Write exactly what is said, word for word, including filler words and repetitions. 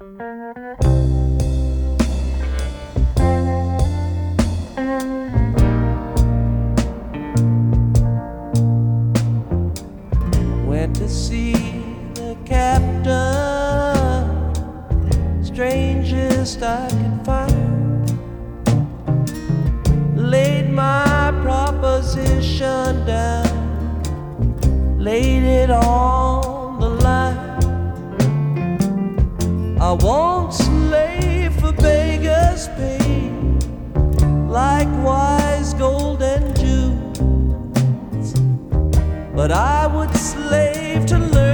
Went to see the captain, strangest I could find. Laid my proposition down, laid it on the line. I won't slave for beggars' pay, likewise gold and jewels, but I would slave to learn